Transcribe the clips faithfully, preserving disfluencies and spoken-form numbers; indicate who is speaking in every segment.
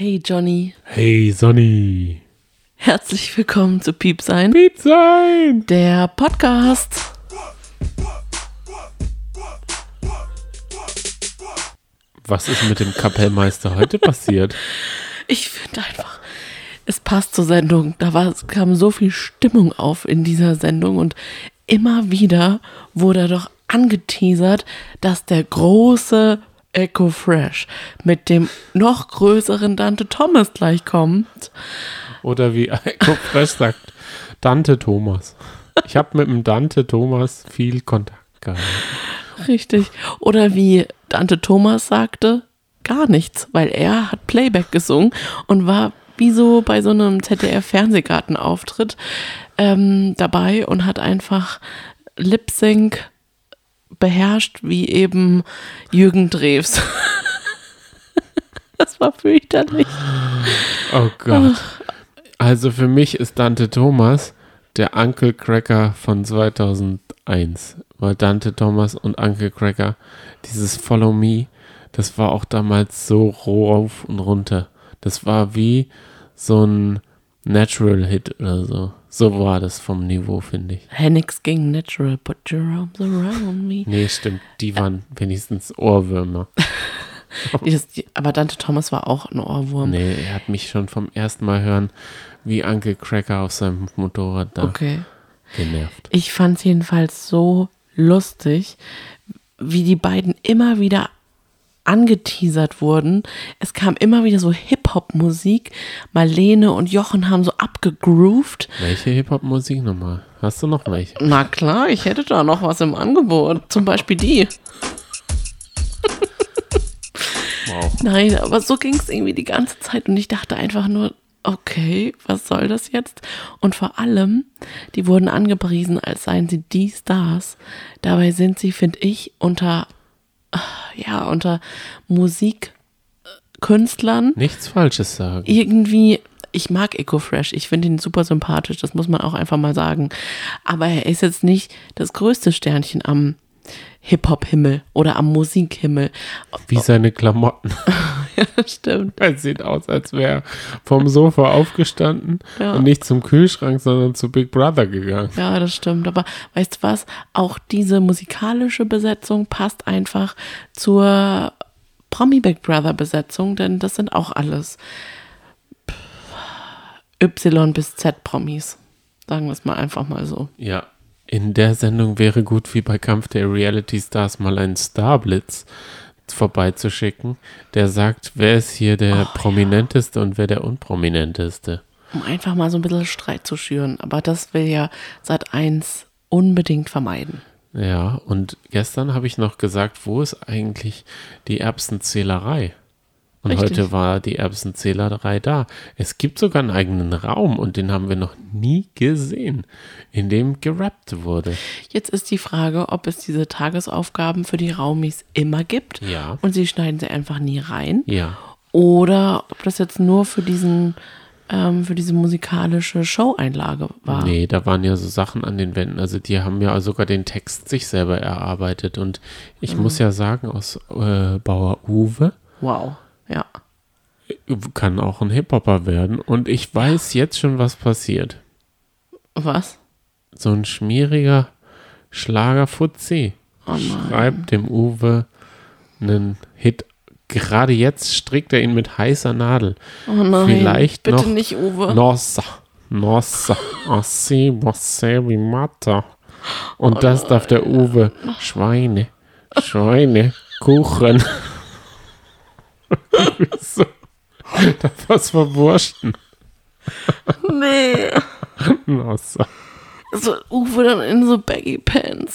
Speaker 1: Hey Johnny.
Speaker 2: Hey Sonny.
Speaker 1: Herzlich willkommen zu Piepsein.
Speaker 2: Piepsein.
Speaker 1: Der Podcast.
Speaker 2: Was ist mit dem Kapellmeister heute passiert?
Speaker 1: Ich finde einfach, es passt zur Sendung. Da war, es kam so viel Stimmung auf in dieser Sendung und immer wieder wurde doch angeteasert, dass der große Echo Fresh mit dem noch größeren Dante Thomas gleich kommt.
Speaker 2: Oder wie Echo Fresh sagt, Dante Thomas. Ich habe mit dem Dante Thomas viel Kontakt gehabt.
Speaker 1: Richtig. Oder wie Dante Thomas sagte, gar nichts, weil er hat Playback gesungen und war wie so bei so einem Z D F-Fernsehgartenauftritt ähm, dabei und hat einfach Lip-Sync beherrscht, wie eben Jürgen Drews. Das war fürchterlich.
Speaker 2: Oh Gott. Also für mich ist Dante Thomas der Uncle Cracker von zweitausendeins. Weil Dante Thomas und Uncle Cracker, dieses Follow Me, das war auch damals so rauf und runter. Das war wie so ein Natural-Hit oder so. So war das vom Niveau, finde ich.
Speaker 1: Hennigs ging natural, put your arms around me.
Speaker 2: Nee, stimmt. Die waren wenigstens Ohrwürmer.
Speaker 1: Das, aber Dante Thomas war auch ein Ohrwurm.
Speaker 2: Nee, er hat mich schon vom ersten Mal hören, wie Uncle Cracker auf seinem Motorrad da
Speaker 1: okay.
Speaker 2: genervt.
Speaker 1: Ich fand es jedenfalls so lustig, wie die beiden immer wieder angeteasert wurden. Es kam immer wieder so Hip-Hop-Musik. Marlene und Jochen haben so abgegroovt.
Speaker 2: Welche Hip-Hop-Musik nochmal? Hast du noch welche?
Speaker 1: Na klar, ich hätte da noch was im Angebot. Zum Beispiel die.
Speaker 2: Wow.
Speaker 1: Nein, aber so ging es irgendwie die ganze Zeit und ich dachte einfach nur, okay, was soll das jetzt? Und vor allem, die wurden angepriesen, als seien sie die Stars. Dabei sind sie, finde ich, unter ja, unter Musikkünstlern.
Speaker 2: Nichts Falsches sagen.
Speaker 1: Irgendwie, ich mag Echo Fresh, ich finde ihn super sympathisch, das muss man auch einfach mal sagen. Aber er ist jetzt nicht das größte Sternchen am Hip-Hop-Himmel oder am Musikhimmel.
Speaker 2: Wie seine Klamotten.
Speaker 1: Ja, das stimmt.
Speaker 2: Er sieht aus, als wäre er vom Sofa aufgestanden
Speaker 1: Ja.
Speaker 2: und nicht zum Kühlschrank, sondern zu Big Brother gegangen.
Speaker 1: Ja, das stimmt. Aber weißt du was? Auch diese musikalische Besetzung passt einfach zur Promi Big Brother Besetzung, denn das sind auch alles Y bis Z Promis. Sagen wir es mal einfach mal so.
Speaker 2: Ja, in der Sendung wäre gut, wie bei Kampf der Reality Stars, mal einen Starblitz vorbeizuschicken, der sagt, wer ist hier der
Speaker 1: Oh,
Speaker 2: Prominenteste ja. und wer der Unprominenteste.
Speaker 1: Um einfach mal so ein bisschen Streit zu schüren. Aber das will ja Sat eins unbedingt vermeiden.
Speaker 2: Ja, und gestern habe ich noch gesagt, wo ist eigentlich die Erbsenzählerei? Und
Speaker 1: Richtig.
Speaker 2: heute war die Erbsenzählerei da. Es gibt sogar einen eigenen Raum und den haben wir noch nie gesehen, in dem gerappt wurde.
Speaker 1: Jetzt ist die Frage, ob es diese Tagesaufgaben für die Raumis immer gibt.
Speaker 2: Ja.
Speaker 1: Und sie schneiden sie einfach nie rein.
Speaker 2: Ja.
Speaker 1: Oder ob das jetzt nur für diesen, ähm, für diese musikalische Show-Einlage war.
Speaker 2: Nee, da waren ja so Sachen an den Wänden. Also die haben ja sogar den Text sich selber erarbeitet. Und ich mhm. muss ja sagen, aus äh, Bauer Uwe.
Speaker 1: Wow, ja.
Speaker 2: Kann auch ein Hip-Hopper werden. Und ich weiß jetzt schon, was passiert.
Speaker 1: Was?
Speaker 2: So ein schmieriger Schlager-Fuzzi
Speaker 1: Oh nein.
Speaker 2: schreibt dem Uwe einen Hit. Gerade jetzt strickt er ihn mit heißer Nadel.
Speaker 1: Oh nein,
Speaker 2: Vielleicht
Speaker 1: bitte
Speaker 2: noch
Speaker 1: nicht Uwe.
Speaker 2: Nossa, Nossa, Assi, Bosse, wie Mata. Und
Speaker 1: Oh
Speaker 2: das darf der Uwe. Schweine, Schweine, Kuchen. So, da was verwurschten.
Speaker 1: Nee.
Speaker 2: Nossa.
Speaker 1: So Uwe dann in so Baggy Pants.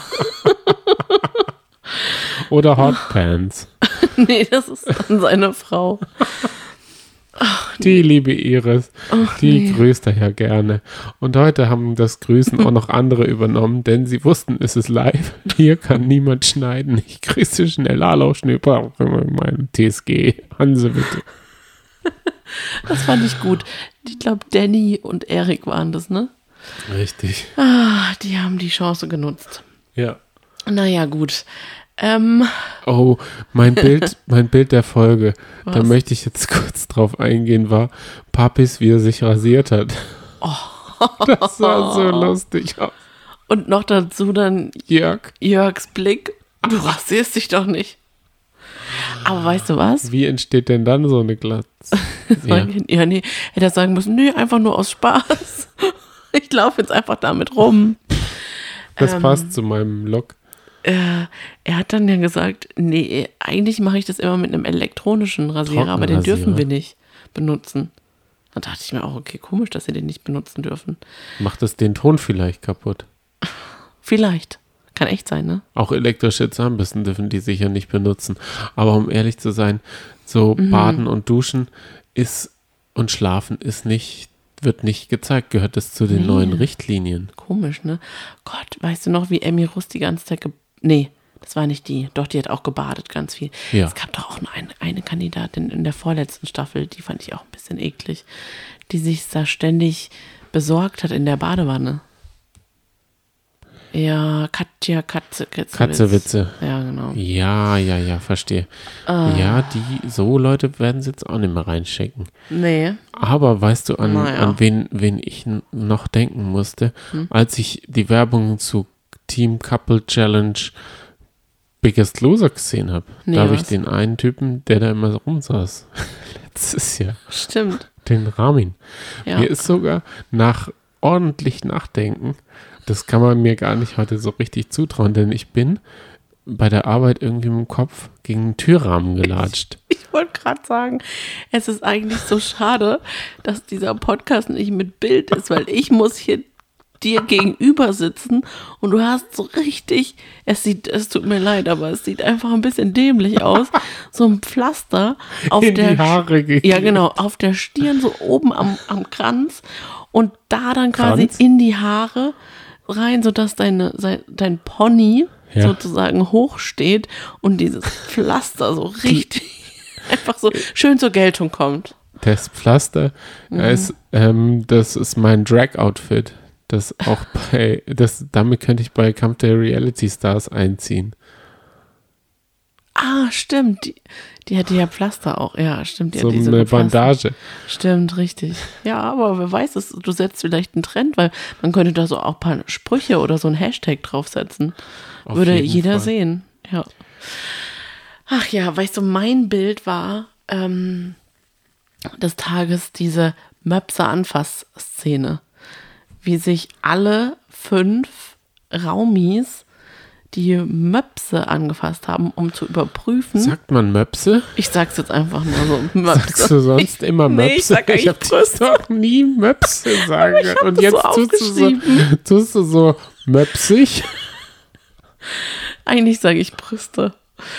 Speaker 2: Oder Hotpants.
Speaker 1: Nee, das ist dann seine Frau.
Speaker 2: Die liebe Iris,
Speaker 1: Ach,
Speaker 2: die
Speaker 1: nee.
Speaker 2: grüßt er ja gerne. Und heute haben das Grüßen auch noch andere übernommen, denn sie wussten, es ist live. Hier kann niemand schneiden. Ich grüße schnell. Hallo, Schnipper, mein T S G. Hanse, bitte.
Speaker 1: Das fand ich gut. Ich glaube, Danny und Erik waren das, ne?
Speaker 2: Richtig.
Speaker 1: Ah, die haben die Chance genutzt.
Speaker 2: Ja.
Speaker 1: Naja, gut. Ähm,
Speaker 2: Oh, mein Bild, mein Bild der Folge,
Speaker 1: Was?
Speaker 2: da möchte ich jetzt kurz drauf eingehen, war Papis, wie er sich rasiert hat. Das sah so lustig aus.
Speaker 1: und noch dazu dann
Speaker 2: Jörg,
Speaker 1: Jörgs Blick. Du rasierst dich doch nicht. Aber weißt du was?
Speaker 2: wie entsteht denn dann so eine Glatze? Ja.
Speaker 1: Ja, nee, hätte er sagen müssen, nee, einfach nur aus Spaß. Ich laufe jetzt einfach damit rum.
Speaker 2: Das
Speaker 1: Ähm,
Speaker 2: passt zu meinem Look.
Speaker 1: Äh, er hat dann ja gesagt, nee, eigentlich mache ich das immer mit einem elektronischen Rasierer, aber den
Speaker 2: Trockenrasierer.
Speaker 1: dürfen wir nicht benutzen. Dann dachte ich mir auch, okay, komisch, dass sie den nicht benutzen dürfen.
Speaker 2: Macht es den Ton vielleicht kaputt?
Speaker 1: Vielleicht. Kann echt sein, ne?
Speaker 2: Auch elektrische Zahnbürsten dürfen die sicher nicht benutzen. Aber um ehrlich zu sein, so
Speaker 1: Mhm.
Speaker 2: Baden und Duschen ist und Schlafen ist nicht, wird nicht gezeigt. Gehört es zu den
Speaker 1: Nee.
Speaker 2: neuen Richtlinien?
Speaker 1: Komisch, ne? Gott, weißt du noch, wie Emmy Rust die ganze Zeit ge- Nee, das war nicht die. Doch, die hat auch gebadet ganz viel.
Speaker 2: Ja.
Speaker 1: Es gab doch auch noch eine, eine Kandidatin in der vorletzten Staffel, die fand ich auch ein bisschen eklig, die sich da ständig besorgt hat in der Badewanne. Ja, Katja Katze, Katzewitz.
Speaker 2: Katzewitze.
Speaker 1: Ja, genau.
Speaker 2: Ja, ja, ja, verstehe.
Speaker 1: Ah.
Speaker 2: Ja, die, so Leute werden sie jetzt auch nicht mehr reinschicken.
Speaker 1: Nee.
Speaker 2: Aber weißt du, an,
Speaker 1: Naja.
Speaker 2: an wen, wen ich n- noch denken musste, als ich die Werbung zu Team Couple Challenge Biggest Loser gesehen habe?
Speaker 1: Nee,
Speaker 2: da habe ich
Speaker 1: was?
Speaker 2: den einen Typen, der da immer so rumsaß. Letztes Jahr.
Speaker 1: Stimmt.
Speaker 2: Den Ramin.
Speaker 1: Ja.
Speaker 2: Mir ist sogar nach ordentlich Nachdenken, das kann man mir gar nicht heute so richtig zutrauen, denn ich bin bei der Arbeit irgendwie im Kopf gegen einen Türrahmen gelatscht.
Speaker 1: Ich wollte gerade sagen, es ist eigentlich so schade, dass dieser Podcast nicht mit Bild ist, weil ich muss hier dir gegenüber sitzen und du hast so richtig, es sieht, es tut mir leid, aber es sieht einfach ein bisschen dämlich aus, so ein Pflaster auf
Speaker 2: In
Speaker 1: der
Speaker 2: die Haare geklebt.
Speaker 1: ja genau, auf der Stirn, so oben am, am Kranz und da dann quasi
Speaker 2: Kranz?
Speaker 1: in die Haare rein, sodass deine, sein- dein Pony
Speaker 2: Ja.
Speaker 1: sozusagen hoch steht und dieses Pflaster so richtig einfach so schön zur Geltung kommt.
Speaker 2: Das Pflaster,
Speaker 1: Mhm.
Speaker 2: ist, ähm, das ist mein Drag-Outfit. Das auch bei, das, damit könnte ich bei Kampf der Reality Stars einziehen.
Speaker 1: Ah, stimmt. Die, die hatte ja Pflaster auch. Ja, stimmt. Die
Speaker 2: So
Speaker 1: hat diese
Speaker 2: eine
Speaker 1: gepflastert.
Speaker 2: Bandage.
Speaker 1: Stimmt, richtig. Ja, aber wer weiß, es, du setzt vielleicht einen Trend, weil man könnte da so auch ein paar Sprüche oder so ein Hashtag draufsetzen.
Speaker 2: Auf
Speaker 1: Würde
Speaker 2: jeden
Speaker 1: jeder
Speaker 2: Fall.
Speaker 1: sehen. Ja. Ach ja, weißt du, mein Bild war ähm, des Tages diese Möpse-Anfass-Szene. Wie sich alle fünf Raumis die Möpse angefasst haben, um zu überprüfen.
Speaker 2: Sagt man Möpse?
Speaker 1: Ich sag's jetzt einfach nur so. Möpse.
Speaker 2: Sagst du sonst immer
Speaker 1: Nee,
Speaker 2: Möpse?
Speaker 1: ich sag eigentlich
Speaker 2: hab dich doch nie Möpse sagen
Speaker 1: ich hab
Speaker 2: können. Und
Speaker 1: das
Speaker 2: jetzt
Speaker 1: so
Speaker 2: tust, du so,
Speaker 1: aufgeschrieben.
Speaker 2: tust du so möpsig.
Speaker 1: Eigentlich sage ich Brüste.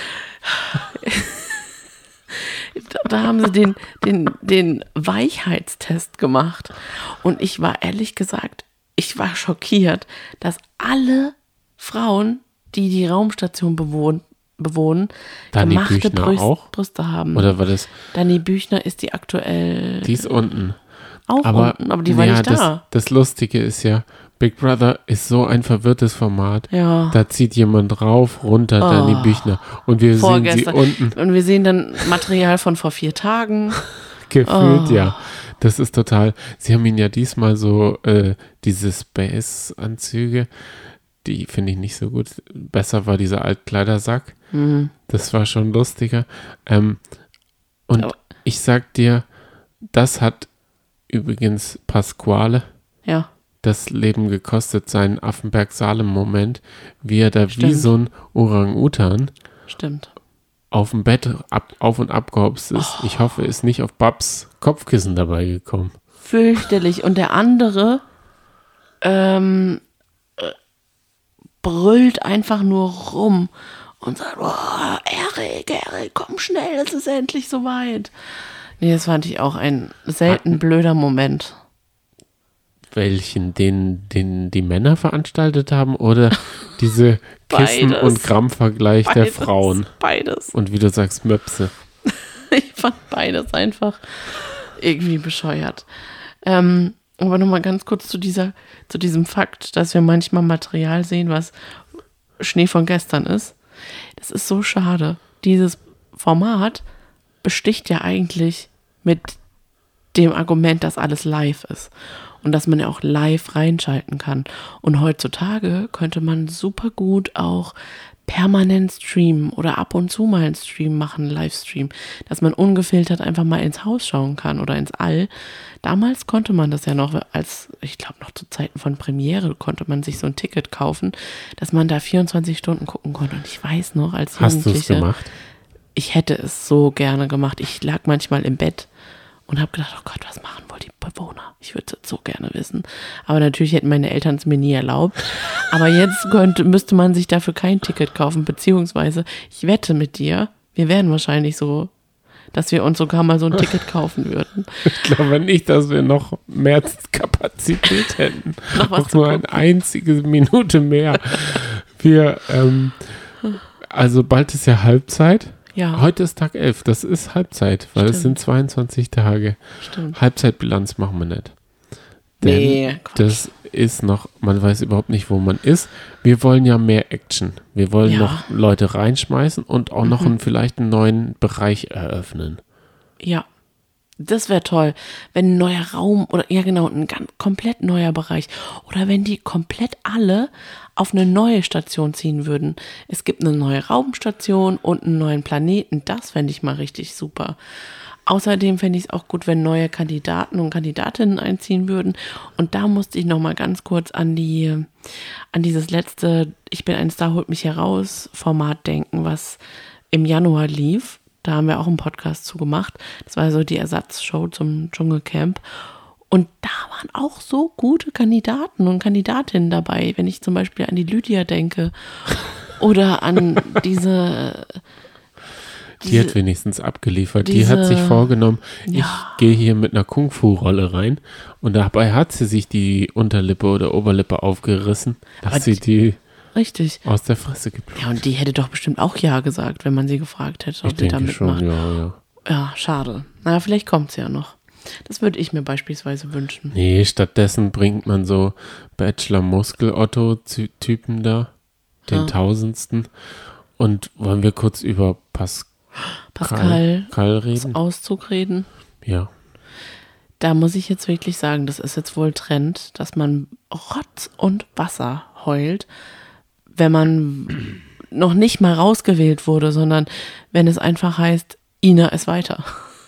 Speaker 1: Da, da haben sie den, den, den Weichheitstest gemacht. Und ich war ehrlich gesagt, ich war schockiert, dass alle Frauen, die die Raumstation bewohnen, bewohnen
Speaker 2: Dani
Speaker 1: gemachte
Speaker 2: Büchner
Speaker 1: Brüste,
Speaker 2: auch?
Speaker 1: Brüste haben.
Speaker 2: Oder war das,
Speaker 1: Dani Büchner ist die aktuell
Speaker 2: die ist unten.
Speaker 1: auch
Speaker 2: Aber,
Speaker 1: unten, aber die war
Speaker 2: ja,
Speaker 1: nicht
Speaker 2: das,
Speaker 1: da.
Speaker 2: das Lustige ist ja, Big Brother ist so ein verwirrtes Format.
Speaker 1: Ja.
Speaker 2: Da zieht jemand rauf, runter, Dani
Speaker 1: Oh.
Speaker 2: Büchner. Und wir sehen sie
Speaker 1: Vorgestern.
Speaker 2: unten.
Speaker 1: Und wir sehen dann Material von vor vier Tagen.
Speaker 2: Gefühlt,
Speaker 1: Oh.
Speaker 2: ja. Das ist total. Sie haben ihn ja diesmal so, äh, diese Space-Anzüge, die finde ich nicht so gut. Besser war dieser Altkleidersack.
Speaker 1: Mhm.
Speaker 2: Das war schon lustiger. Ähm, und
Speaker 1: Aber-
Speaker 2: ich sag dir, das hat übrigens Pasquale
Speaker 1: Ja.
Speaker 2: das Leben gekostet, seinen Affenberg-Salem-Moment, wie er da wie
Speaker 1: Stimmt.
Speaker 2: so ein Orang-Utan
Speaker 1: Stimmt.
Speaker 2: auf dem Bett ab, auf und abgehopst ist.
Speaker 1: Oh.
Speaker 2: Ich hoffe, ist nicht auf Babs Kopfkissen dabei gekommen.
Speaker 1: Fürchterlich. Und der andere ähm, äh, brüllt einfach nur rum und sagt, oh, Erik, Erik, komm schnell, es ist endlich soweit. Nee, das fand ich auch ein selten blöder Moment.
Speaker 2: Welchen, den, den die Männer veranstaltet haben oder diese Kissen-
Speaker 1: Beides.
Speaker 2: und Gramm-Vergleich der
Speaker 1: Beides,
Speaker 2: Frauen?
Speaker 1: Beides.
Speaker 2: Und wie du sagst, Möpse.
Speaker 1: Ich fand beides einfach irgendwie bescheuert. Ähm, aber nochmal ganz kurz zu dieser, zu diesem Fakt, dass wir manchmal Material sehen, was Schnee von gestern ist. Das ist so schade. Dieses Format besticht ja eigentlich mit dem Argument, dass alles live ist und dass man ja auch live reinschalten kann. Und heutzutage könnte man super gut auch permanent streamen oder ab und zu mal einen Stream machen, einen Livestream, dass man ungefiltert einfach mal ins Haus schauen kann oder ins All. Damals konnte man das ja noch, als, ich glaube noch zu Zeiten von Premiere, konnte man sich so ein Ticket kaufen, dass man da vierundzwanzig Stunden gucken konnte. Und ich weiß noch, als Jugendliche,
Speaker 2: hast du es gemacht?
Speaker 1: Ich hätte es so gerne gemacht. Ich lag manchmal im Bett und habe gedacht, oh Gott, was machen wohl die Bewohner? Ich würde es so gerne wissen. Aber natürlich hätten meine Eltern es mir nie erlaubt. Aber jetzt könnte, müsste man sich dafür kein Ticket kaufen, beziehungsweise ich wette mit dir, wir wären wahrscheinlich so, dass wir uns sogar mal so ein Ticket kaufen würden.
Speaker 2: Ich glaube nicht, dass wir noch mehr Kapazität hätten.
Speaker 1: Noch was
Speaker 2: noch nur eine einzige Minute mehr. Wir, ähm, also bald ist ja Halbzeit.
Speaker 1: Ja.
Speaker 2: Heute ist Tag elf, das ist Halbzeit, weil
Speaker 1: Stimmt.
Speaker 2: es sind zweiundzwanzig Tage.
Speaker 1: Stimmt.
Speaker 2: Halbzeitbilanz machen wir nicht. Denn
Speaker 1: Nee, Quatsch.
Speaker 2: das ist noch, man weiß überhaupt nicht, wo man ist. Wir wollen ja mehr Action. Wir wollen
Speaker 1: Ja.
Speaker 2: noch Leute reinschmeißen und auch noch
Speaker 1: Mhm.
Speaker 2: einen, vielleicht einen neuen Bereich eröffnen.
Speaker 1: Ja, das wäre toll, wenn ein neuer Raum oder ja genau, ein ganz komplett neuer Bereich oder wenn die komplett alle auf eine neue Station ziehen würden. Es gibt eine neue Raumstation und einen neuen Planeten, das fände ich mal richtig super. Außerdem fände ich es auch gut, wenn neue Kandidaten und Kandidatinnen einziehen würden. Und da musste ich noch mal ganz kurz an die, an dieses letzte Ich bin ein Star, holt mich heraus Format denken, was im Januar lief. Da haben wir auch einen Podcast zu gemacht. Das war so die Ersatzshow zum Dschungelcamp. Und da waren auch so gute Kandidaten und Kandidatinnen dabei, wenn ich zum Beispiel an die Lydia denke oder an diese...
Speaker 2: Die
Speaker 1: diese
Speaker 2: hat wenigstens abgeliefert. Die
Speaker 1: diese-
Speaker 2: hat sich vorgenommen,
Speaker 1: Ja.
Speaker 2: ich gehe hier mit einer Kung-Fu-Rolle rein. Und dabei hat sie sich die Unterlippe oder Oberlippe aufgerissen, dass
Speaker 1: Aber
Speaker 2: sie
Speaker 1: die-
Speaker 2: die
Speaker 1: Richtig.
Speaker 2: aus der Fresse gibt.
Speaker 1: Ja, und die hätte doch bestimmt auch Ja gesagt, wenn man sie gefragt hätte, ob
Speaker 2: Ich
Speaker 1: sie da
Speaker 2: denke schon,
Speaker 1: mitmacht.
Speaker 2: ja, ja.
Speaker 1: Ja, schade. Na, vielleicht kommt es ja noch. Das würde ich mir beispielsweise wünschen.
Speaker 2: Nee, stattdessen bringt man so Bachelor-Muskel-Otto-Typen da, den
Speaker 1: Ja.
Speaker 2: Tausendsten. Und wollen wir kurz über Pascal,
Speaker 1: Pascal,
Speaker 2: Pascal
Speaker 1: das
Speaker 2: reden?
Speaker 1: Auszug reden.
Speaker 2: Ja.
Speaker 1: Da muss ich jetzt wirklich sagen, das ist jetzt wohl Trend, dass man Rotz und Wasser heult, wenn man noch nicht mal rausgewählt wurde, sondern wenn es einfach heißt, Ina ist weiter.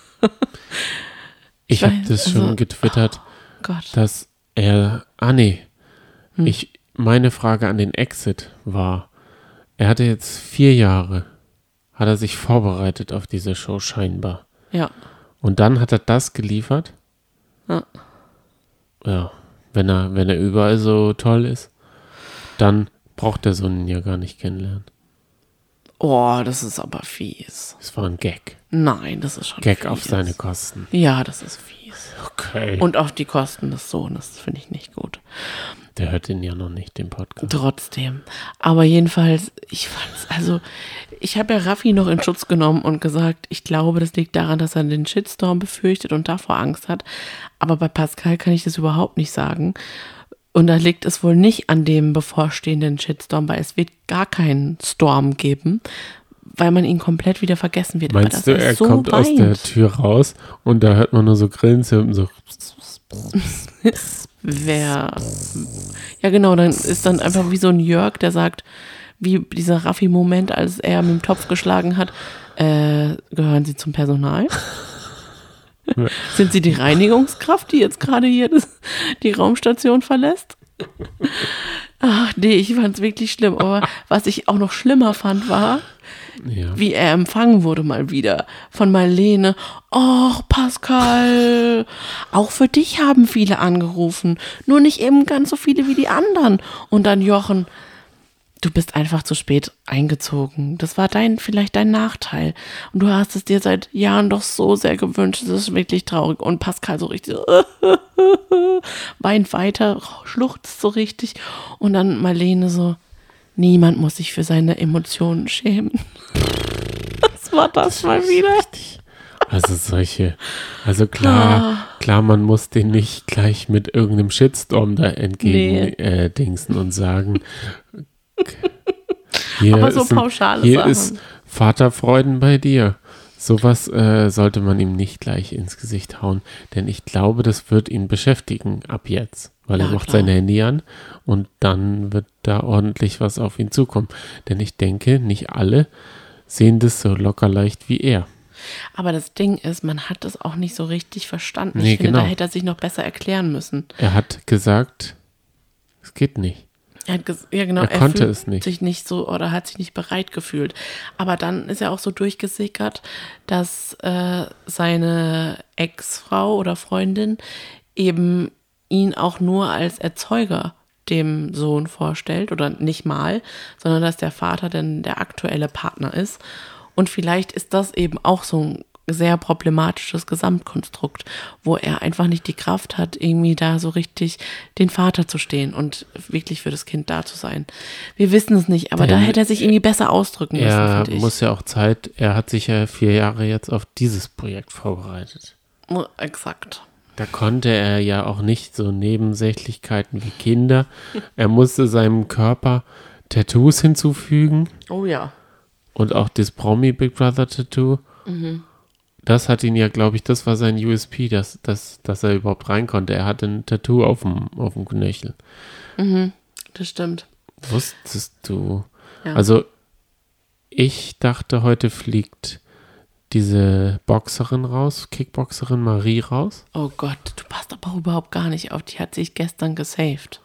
Speaker 2: Ich
Speaker 1: Ich
Speaker 2: habe
Speaker 1: weiß,
Speaker 2: das
Speaker 1: also-
Speaker 2: schon getwittert,
Speaker 1: Gott.
Speaker 2: dass er, ah nee,
Speaker 1: Hm.
Speaker 2: ich, meine Frage an den Exit war, er hatte jetzt vier Jahre, hat er sich vorbereitet auf diese Show scheinbar.
Speaker 1: Ja.
Speaker 2: Und dann hat er das geliefert.
Speaker 1: Ja.
Speaker 2: Ja, wenn er, wenn er überall so toll ist, dann braucht er so einen ja gar nicht kennenlernen.
Speaker 1: Oh, das ist aber fies.
Speaker 2: Es war ein Gag.
Speaker 1: Nein, das ist schon
Speaker 2: Gag
Speaker 1: fies.
Speaker 2: auf seine Kosten.
Speaker 1: Ja, das ist fies.
Speaker 2: Okay.
Speaker 1: Und auf die Kosten des Sohnes, finde ich nicht gut.
Speaker 2: Der hört den ja noch nicht, den Podcast.
Speaker 1: Trotzdem. Aber jedenfalls, ich fand's, also, ich habe ja Raffi noch in Schutz genommen und gesagt, ich glaube, das liegt daran, dass er den Shitstorm befürchtet und davor Angst hat. Aber bei Pascal kann ich das überhaupt nicht sagen. Und da liegt es wohl nicht an dem bevorstehenden Shitstorm, weil es wird gar keinen Storm geben, weil man ihn komplett wieder vergessen wird. Aber
Speaker 2: Meinst
Speaker 1: dass
Speaker 2: du, er
Speaker 1: so
Speaker 2: kommt aus der
Speaker 1: weint.
Speaker 2: Tür raus und da hört man nur so Grillenzirpen, so.
Speaker 1: Wer, ja genau, dann ist dann einfach wie so ein Jörg, der sagt, wie dieser Raffi-Moment, als er mit dem Topf geschlagen hat, äh, gehören Sie zum Personal?
Speaker 2: Ja.
Speaker 1: Sind Sie die Reinigungskraft, die jetzt gerade hier das, die Raumstation verlässt? Ach nee, ich fand es wirklich schlimm. Aber was ich auch noch schlimmer fand, war,
Speaker 2: Ja.
Speaker 1: wie er empfangen wurde mal wieder von Marlene. Och, Pascal, auch für dich haben viele angerufen, nur nicht eben ganz so viele wie die anderen. Und dann Jochen, du bist einfach zu spät eingezogen. Das war dein, vielleicht dein Nachteil. Und du hast es dir seit Jahren doch so sehr gewünscht. Das ist wirklich traurig. Und Pascal so richtig so weint weiter, schluchzt so richtig. Und dann Marlene so, niemand muss sich für seine Emotionen schämen. Was war das mal wieder?
Speaker 2: Also solche, also klar, klar, man muss den nicht gleich mit irgendeinem Shitstorm da entgegen
Speaker 1: Nee.
Speaker 2: äh, dingsen und sagen. hier
Speaker 1: Aber so
Speaker 2: ist ein,
Speaker 1: pauschale
Speaker 2: hier
Speaker 1: Sachen.
Speaker 2: ist Vaterfreuden bei dir. Sowas äh, sollte man ihm nicht gleich ins Gesicht hauen, denn ich glaube, das wird ihn beschäftigen ab jetzt, weil
Speaker 1: Ja,
Speaker 2: er macht
Speaker 1: klar.
Speaker 2: sein Handy an und dann wird da ordentlich was auf ihn zukommen. Denn ich denke, nicht alle sehen das so locker leicht wie er.
Speaker 1: Aber das Ding ist, man hat das auch nicht so richtig verstanden.
Speaker 2: Nee,
Speaker 1: Ich finde,
Speaker 2: genau.
Speaker 1: da hätte er sich noch besser erklären müssen.
Speaker 2: Er hat gesagt, es geht nicht.
Speaker 1: Er hat ges- ja, genau,
Speaker 2: Er konnte
Speaker 1: fühlt
Speaker 2: es nicht.
Speaker 1: sich nicht so oder hat sich nicht bereit gefühlt. Aber dann ist er auch so durchgesickert, dass äh, seine Ex-Frau oder Freundin eben ihn auch nur als Erzeuger dem Sohn vorstellt oder nicht mal, sondern dass der Vater denn der aktuelle Partner ist. Und vielleicht ist das eben auch so ein sehr problematisches Gesamtkonstrukt, wo er einfach nicht die Kraft hat, irgendwie da so richtig den Vater zu stehen und wirklich für das Kind da zu sein. Wir wissen es nicht, aber
Speaker 2: Denn
Speaker 1: da hätte er sich irgendwie besser ausdrücken müssen,
Speaker 2: Er
Speaker 1: finde ich.
Speaker 2: muss ja auch Zeit, er hat sich ja vier Jahre jetzt auf dieses Projekt vorbereitet.
Speaker 1: Exakt.
Speaker 2: Da konnte er ja auch nicht so Nebensächlichkeiten wie Kinder. Er musste seinem Körper Tattoos hinzufügen
Speaker 1: Oh ja.
Speaker 2: und auch das Promi Big Brother Tattoo.
Speaker 1: Mhm.
Speaker 2: Das hat ihn ja, glaube ich, das war sein U S P, dass, dass, dass er überhaupt rein konnte. Er hatte ein Tattoo auf dem, auf dem Knöchel.
Speaker 1: Mhm. Das stimmt.
Speaker 2: Wusstest du?
Speaker 1: Ja.
Speaker 2: Also, ich dachte, heute fliegt diese Boxerin raus, Kickboxerin Marie raus.
Speaker 1: Oh Gott, du passt aber überhaupt gar nicht auf. Die hat sich gestern gesaved.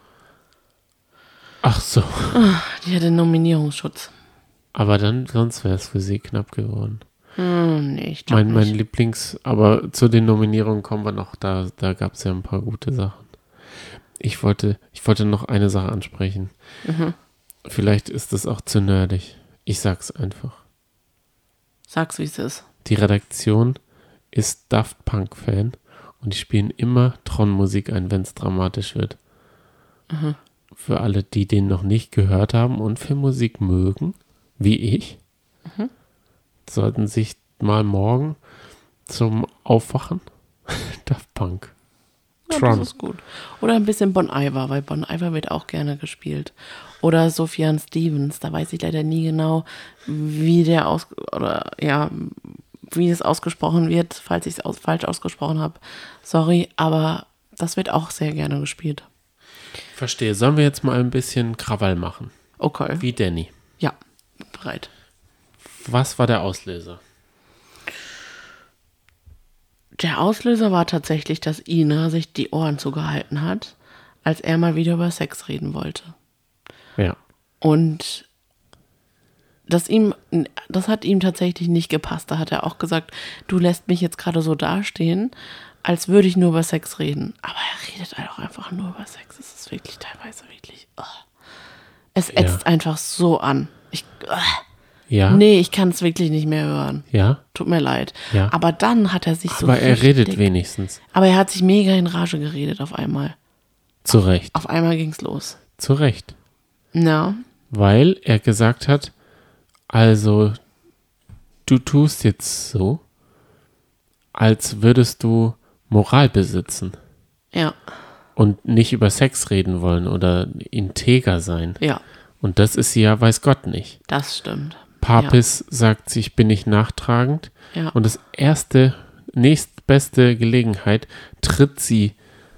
Speaker 2: Ach so.
Speaker 1: Die hatte Nominierungsschutz.
Speaker 2: Aber dann, sonst wäre es für sie knapp geworden.
Speaker 1: Hm, nee, ich glaube
Speaker 2: Mein, mein
Speaker 1: nicht.
Speaker 2: Lieblings, aber zu den Nominierungen kommen wir noch, da, da gab es ja ein paar gute Sachen. Ich wollte, ich wollte noch eine Sache ansprechen.
Speaker 1: Mhm.
Speaker 2: Vielleicht ist es auch zu nerdig. Ich sag's einfach.
Speaker 1: Sag's, wie es ist.
Speaker 2: Die Redaktion ist Daft Punk-Fan und die spielen immer Tron-Musik ein, wenn es dramatisch wird.
Speaker 1: Mhm.
Speaker 2: Für alle, die den noch nicht gehört haben und Filmmusik mögen, wie ich,
Speaker 1: Mhm.
Speaker 2: sollten sich mal morgen zum Aufwachen Daft Punk.
Speaker 1: Ja,
Speaker 2: Tron.
Speaker 1: das ist gut. Oder ein bisschen Bon Iver, weil Bon Iver wird auch gerne gespielt. Oder Sufjan Stevens, da weiß ich leider nie genau, wie der aus oder ja, wie es ausgesprochen wird, falls ich es aus, falsch ausgesprochen habe. Sorry, aber das wird auch sehr gerne gespielt.
Speaker 2: Verstehe. Sollen wir jetzt mal ein bisschen Krawall machen?
Speaker 1: Okay.
Speaker 2: Wie Danny.
Speaker 1: Ja, bereit.
Speaker 2: Was war der Auslöser?
Speaker 1: Der Auslöser war tatsächlich, dass Ina sich die Ohren zugehalten hat, als er mal wieder über Sex reden wollte.
Speaker 2: Ja.
Speaker 1: Und das ihm, das hat ihm tatsächlich nicht gepasst. Da hat er auch gesagt, du lässt mich jetzt gerade so dastehen, als würde ich nur über Sex reden. Aber er redet halt auch einfach nur über Sex. Es ist wirklich teilweise wirklich, oh. Es
Speaker 2: Ja.
Speaker 1: ätzt einfach so an. Ich, oh.
Speaker 2: Ja?
Speaker 1: Nee, ich kann es wirklich nicht mehr hören.
Speaker 2: Ja?
Speaker 1: Tut mir leid.
Speaker 2: Ja.
Speaker 1: Aber dann hat er sich so
Speaker 2: Aber er
Speaker 1: richtig,
Speaker 2: redet wenigstens.
Speaker 1: aber er hat sich mega in Rage geredet auf einmal.
Speaker 2: Zu Recht.
Speaker 1: Auf einmal ging's los.
Speaker 2: Zu Recht.
Speaker 1: Ja.
Speaker 2: Weil er gesagt hat, also du tust jetzt so, als würdest du Moral besitzen
Speaker 1: Ja.
Speaker 2: und nicht über Sex reden wollen oder integer sein.
Speaker 1: Ja.
Speaker 2: Und das ist sie ja, weiß Gott nicht.
Speaker 1: Das stimmt.
Speaker 2: Papis sagt sich, bin ich nachtragend.
Speaker 1: Ja.
Speaker 2: Und das erste, nächstbeste Gelegenheit tritt sie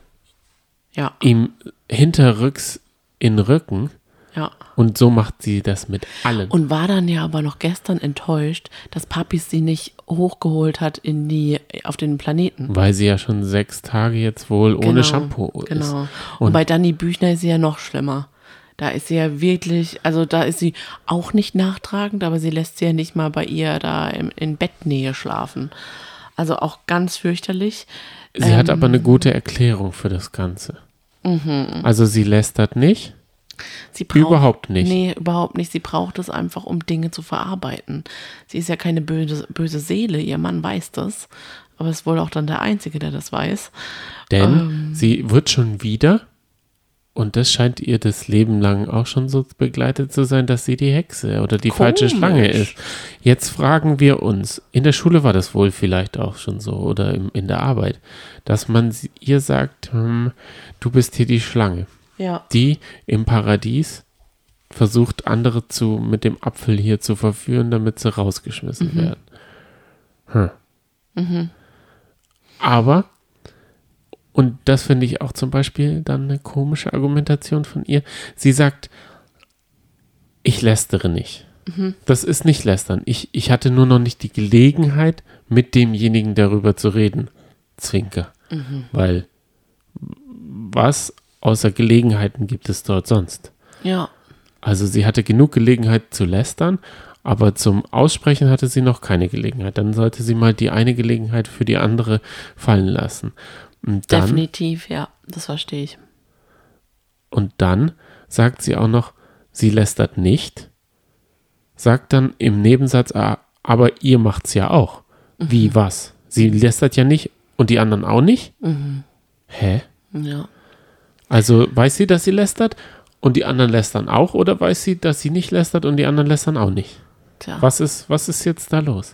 Speaker 1: Ja.
Speaker 2: ihm hinterrücks in den Rücken.
Speaker 1: Ja.
Speaker 2: Und so macht sie das mit allen.
Speaker 1: Und war dann ja aber noch gestern enttäuscht, dass Papis sie nicht hochgeholt hat in die, auf den Planeten.
Speaker 2: Weil sie ja schon sechs Tage jetzt wohl ohne
Speaker 1: Genau,
Speaker 2: Shampoo ist.
Speaker 1: Genau. Und,
Speaker 2: Und
Speaker 1: bei Dani Büchner ist sie ja noch schlimmer. Da ist sie ja wirklich, also da ist sie auch nicht nachtragend, aber sie lässt sie ja nicht mal bei ihr da im, in Bettnähe schlafen. Also auch ganz fürchterlich.
Speaker 2: sie
Speaker 1: ähm,
Speaker 2: hat aber eine gute Erklärung für das Ganze.
Speaker 1: Mhm.
Speaker 2: Also sie lästert nicht.
Speaker 1: Sie braucht,
Speaker 2: Überhaupt nicht.
Speaker 1: Nee, überhaupt nicht. Sie braucht es einfach, um Dinge zu verarbeiten. Sie ist ja keine böse, böse Seele, ihr Mann weiß das. Aber ist wohl auch dann der Einzige, der das weiß.
Speaker 2: Denn
Speaker 1: Ähm.
Speaker 2: sie wird schon wieder, und das scheint ihr das Leben lang auch schon so begleitet zu sein, dass sie die Hexe oder die falsche
Speaker 1: Komisch.
Speaker 2: Schlange ist. Jetzt fragen wir uns, in der Schule war das wohl vielleicht auch schon so oder im, in der Arbeit, dass man sie- ihr sagt, hm, du bist hier die Schlange,
Speaker 1: Ja.
Speaker 2: die im Paradies versucht, andere zu mit dem Apfel hier zu verführen, damit sie rausgeschmissen
Speaker 1: Mhm.
Speaker 2: werden. Hm.
Speaker 1: Mhm.
Speaker 2: Aber, und das finde ich auch zum Beispiel dann eine komische Argumentation von ihr, sie sagt, ich lästere nicht.
Speaker 1: Mhm.
Speaker 2: Das ist nicht lästern. Ich, ich hatte nur noch nicht die Gelegenheit, mit demjenigen darüber zu reden. Zwinker.
Speaker 1: Mhm.
Speaker 2: Weil was außer Gelegenheiten gibt es dort sonst?
Speaker 1: Ja.
Speaker 2: Also sie hatte genug Gelegenheit zu lästern, aber zum Aussprechen hatte sie noch keine Gelegenheit. Dann sollte sie mal die eine Gelegenheit für die andere fallen lassen. Und dann,
Speaker 1: Definitiv, ja. Das verstehe ich.
Speaker 2: und dann sagt sie auch noch, sie lästert nicht. Sagt dann im Nebensatz, ah, aber ihr macht's ja auch.
Speaker 1: Mhm.
Speaker 2: Wie, was? Sie lästert ja nicht und die anderen auch nicht?
Speaker 1: Mhm.
Speaker 2: Hä?
Speaker 1: Ja.
Speaker 2: Also weiß sie, dass sie lästert und die anderen lästern auch, oder weiß sie, dass sie nicht lästert und die anderen lästern auch nicht?
Speaker 1: Tja.
Speaker 2: Was ist, was ist jetzt da los?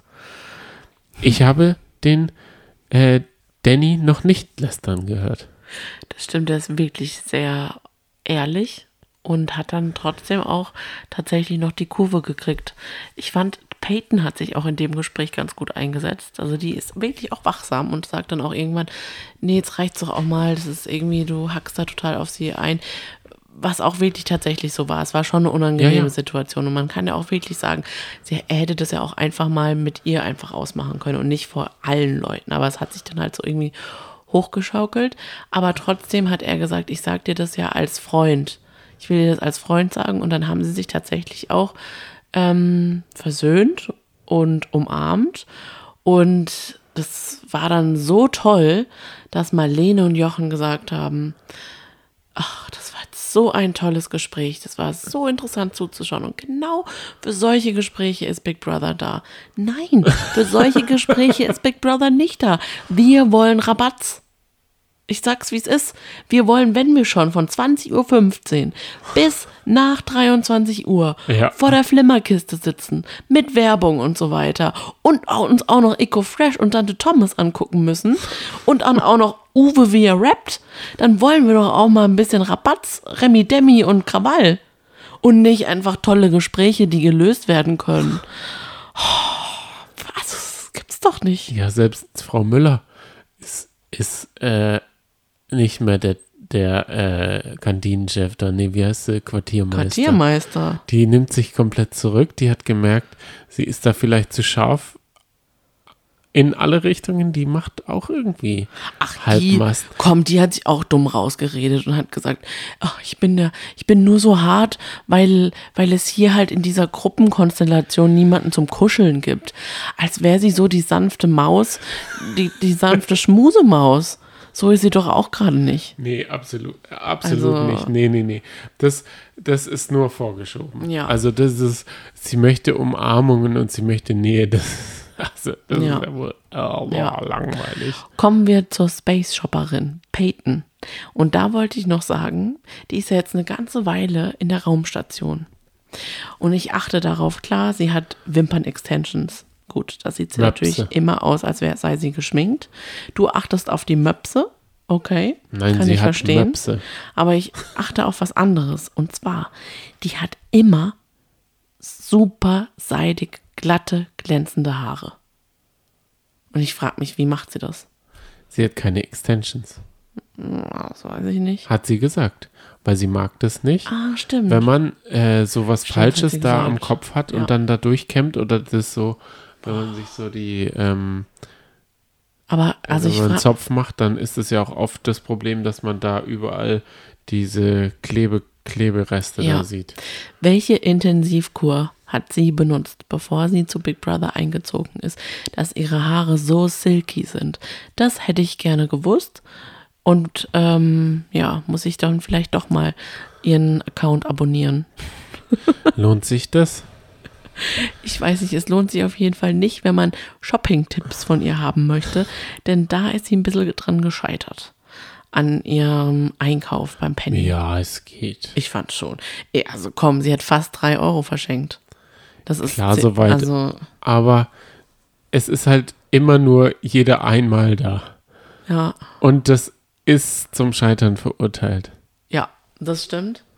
Speaker 2: Ich habe den äh, Danny noch nicht lästern gehört.
Speaker 1: Das stimmt, der ist wirklich sehr ehrlich und hat dann trotzdem auch tatsächlich noch die Kurve gekriegt. Ich fand, Peyton hat sich auch in dem Gespräch ganz gut eingesetzt. Also die ist wirklich auch wachsam und sagt dann auch irgendwann, nee, jetzt reicht's doch auch mal, das ist irgendwie, du hackst da total auf sie ein. Was auch wirklich tatsächlich so war. Es war schon eine unangenehme
Speaker 2: Ja, ja.
Speaker 1: Situation. Und man kann ja auch wirklich sagen, sie er hätte das ja auch einfach mal mit ihr einfach ausmachen können und nicht vor allen Leuten. Aber es hat sich dann halt so irgendwie hochgeschaukelt. Aber trotzdem hat er gesagt, ich sag dir das ja als Freund. Ich will dir das als Freund sagen. Und dann haben sie sich tatsächlich auch ähm, versöhnt und umarmt. Und das war dann so toll, dass Marlene und Jochen gesagt haben, ach, das war jetzt so ein tolles Gespräch. Das war so interessant zuzuschauen. Und genau für solche Gespräche ist Big Brother da. Nein, für solche Gespräche ist Big Brother nicht da. Wir wollen Rabatz. Ich sag's, wie es ist. Wir wollen, wenn wir schon von zwanzig Uhr fünfzehn bis nach dreiundzwanzig Uhr
Speaker 2: Ja.
Speaker 1: vor der Flimmerkiste sitzen, mit Werbung und so weiter und auch, uns auch noch Eco Fresh und Tante Thomas angucken müssen und dann auch noch Uwe, wie er rappt, dann wollen wir doch auch mal ein bisschen Rabatz, Remi Demi und Krawall und nicht einfach tolle Gespräche, die gelöst werden können. Oh, was? Das gibt's doch nicht.
Speaker 2: Ja, selbst Frau Müller ist, ist äh, nicht mehr der, der äh, Kantinenchef da. Nee, wie heißt sie? Quartiermeister.
Speaker 1: Quartiermeister.
Speaker 2: Die nimmt sich komplett zurück. Die hat gemerkt, sie ist da vielleicht zu scharf in alle Richtungen. Die macht auch irgendwie
Speaker 1: Ach, die,
Speaker 2: Halbmast.
Speaker 1: komm, die hat sich auch dumm rausgeredet und hat gesagt, ach, ich bin der, ich bin nur so hart, weil, weil es hier halt in dieser Gruppenkonstellation niemanden zum Kuscheln gibt. Als wäre sie so die sanfte Maus, die, die sanfte Schmusemaus. So ist sie doch auch gerade nicht.
Speaker 2: Nee, absolut, absolut
Speaker 1: Also-
Speaker 2: nicht. Nee, nee, nee. Das, das ist nur vorgeschoben.
Speaker 1: Ja.
Speaker 2: Also das ist, sie möchte Umarmungen und sie möchte Nähe. Das, also, das
Speaker 1: Ja.
Speaker 2: ist ja wohl oh, boah,
Speaker 1: Ja.
Speaker 2: langweilig.
Speaker 1: Kommen wir zur Space Shopperin, Peyton. Und da wollte ich noch sagen, die ist ja jetzt eine ganze Weile in der Raumstation. Und ich achte darauf, klar, sie hat Wimpern-Extensions. Gut, das sieht sie
Speaker 2: Möpse.
Speaker 1: natürlich immer aus, als wäre sei sie geschminkt. Du achtest auf die Möpse, okay,
Speaker 2: Nein,
Speaker 1: kann
Speaker 2: sie
Speaker 1: ich
Speaker 2: hat
Speaker 1: verstehen.
Speaker 2: Möpse.
Speaker 1: Aber ich achte auf was anderes. Und zwar, die hat immer super seidig, glatte, glänzende Haare. Und ich frage mich, wie macht sie das?
Speaker 2: Sie hat keine Extensions.
Speaker 1: Das weiß ich nicht.
Speaker 2: Hat sie gesagt. Weil sie mag das nicht.
Speaker 1: Ah, stimmt.
Speaker 2: Wenn man äh, so was
Speaker 1: Stimmt,
Speaker 2: Falsches
Speaker 1: hat sie
Speaker 2: da
Speaker 1: gesagt.
Speaker 2: am Kopf hat
Speaker 1: Ja.
Speaker 2: und dann da durchkämmt oder das so, wenn man sich so die, ähm,
Speaker 1: Aber also
Speaker 2: wenn
Speaker 1: ich
Speaker 2: man einen
Speaker 1: frage,
Speaker 2: Zopf macht, dann ist es ja auch oft das Problem, dass man da überall diese Klebe, Klebereste
Speaker 1: Ja.
Speaker 2: da sieht.
Speaker 1: welche Intensivkur hat sie benutzt, bevor sie zu Big Brother eingezogen ist, dass ihre Haare so silky sind? Das hätte ich gerne gewusst. Und ähm, ja, muss ich dann vielleicht doch mal ihren Account abonnieren.
Speaker 2: Lohnt sich das?
Speaker 1: Ich weiß nicht, es lohnt sich auf jeden Fall nicht, wenn man Shopping-Tipps von ihr haben möchte, denn da ist sie ein bisschen dran gescheitert an ihrem Einkauf beim Penny.
Speaker 2: Ja, es geht.
Speaker 1: Ich fand schon. Ja, also komm, sie hat fast drei Euro verschenkt. Das ist
Speaker 2: Klar,
Speaker 1: ze-
Speaker 2: soweit.
Speaker 1: Also,
Speaker 2: Aber es ist halt immer nur jeder einmal da.
Speaker 1: ja,
Speaker 2: Und das ist zum Scheitern verurteilt.
Speaker 1: ja, das stimmt.